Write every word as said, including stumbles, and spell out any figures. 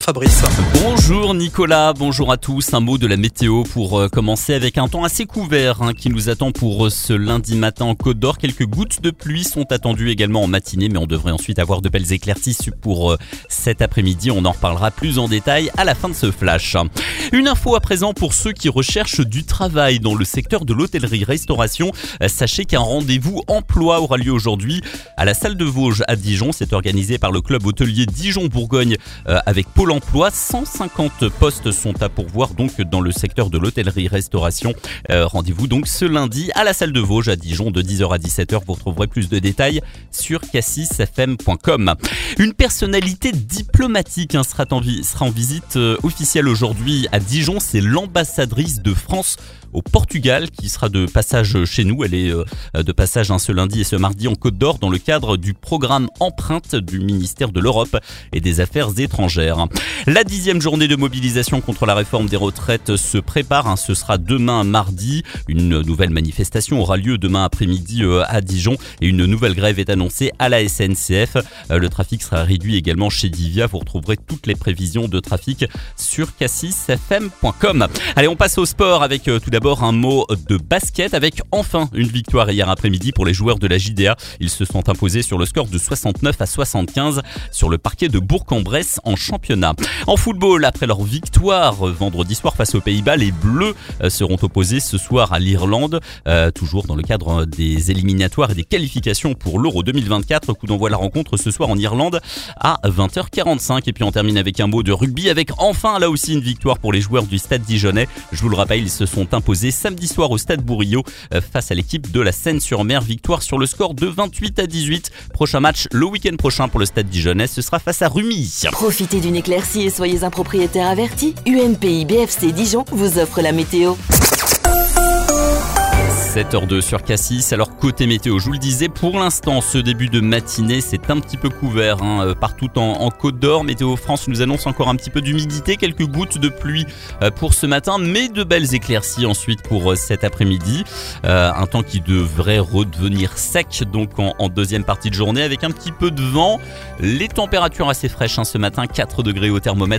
Fabrice. Bonjour Nicolas, bonjour à tous. Un mot de la météo pour euh, commencer avec un temps assez couvert hein, qui nous attend pour euh, ce lundi matin en Côte d'Or. Quelques gouttes de pluie sont attendues également en matinée, mais on devrait ensuite avoir de belles éclaircies pour euh, cet après-midi. On en reparlera plus en détail à la fin de ce flash. Une info à présent pour ceux qui recherchent du travail dans le secteur de l'hôtellerie-restauration. Euh, sachez qu'un rendez-vous emploi aura lieu aujourd'hui à la salle de Vosges à Dijon. C'est organisé par le club hôtelier Dijon-Bourgogne euh, avec Pôle emploi. cent cinquante postes sont à pourvoir donc dans le secteur de l'hôtellerie-restauration. Euh, rendez-vous donc ce lundi à la salle de Vosges à Dijon de dix heures à dix-sept heures. Vous retrouverez plus de détails sur cassis f m point com. Une personnalité diplomatique hein, sera, en vi- sera en visite euh, officielle aujourd'hui à Dijon. C'est l'ambassadrice de France au Portugal qui sera de passage chez nous. Elle est euh, de passage hein, ce lundi et ce mardi en Côte d'Or dans le cadre du programme Empreinte du ministère de l'Europe et des Affaires étrangères. La dixième journée de mobilisation contre la réforme des retraites se prépare. Hein, ce sera demain mardi. Une nouvelle manifestation aura lieu demain après-midi euh, à Dijon et une nouvelle grève est annoncée à la S N C F. Euh, le trafic sera réduit également chez Divia. Vous retrouverez toutes les prévisions de trafic sur cassis f m point com. Allez, on passe au sport avec euh, tout d'abord un mot de basket avec enfin une victoire hier après-midi pour les joueurs de la J D A. Ils se sont imposés sur le score de soixante-neuf à soixante-quinze sur le parquet de Bourg-en-Bresse en championnat. En football, après leur victoire vendredi soir face aux Pays-Bas, les Bleus seront opposés ce soir à l'Irlande, euh, toujours dans le cadre des éliminatoires et des qualifications pour l'Euro deux mille vingt-quatre. Coup d'envoi de la rencontre ce soir en Irlande à vingt heures quarante-cinq. Et puis on termine avec un mot de rugby avec enfin là aussi une victoire pour les joueurs du Stade Dijonnais. Je vous le rappelle, ils se sont imposés samedi soir au Stade Bourillot euh, face à l'équipe de la Seine-sur-Mer. Victoire sur le score de vingt-huit à dix-huit. Prochain match le week-end prochain pour le Stade Dijonnais, ce sera face à Rumi. Profitez d'une éclaircie et soyez un propriétaire averti. U M P I B F C Dijon vous offre la météo. sept heures deux sur Cassis. Alors côté météo, je vous le disais, pour l'instant ce début de matinée c'est un petit peu couvert hein, partout en, en Côte d'Or. Météo France nous annonce encore un petit peu d'humidité, quelques gouttes de pluie euh, pour ce matin, mais de belles éclaircies ensuite pour euh, cet après-midi. Euh, un temps qui devrait redevenir sec donc en, en deuxième partie de journée avec un petit peu de vent. Les températures assez fraîches hein, ce matin, quatre degrés au thermomètre.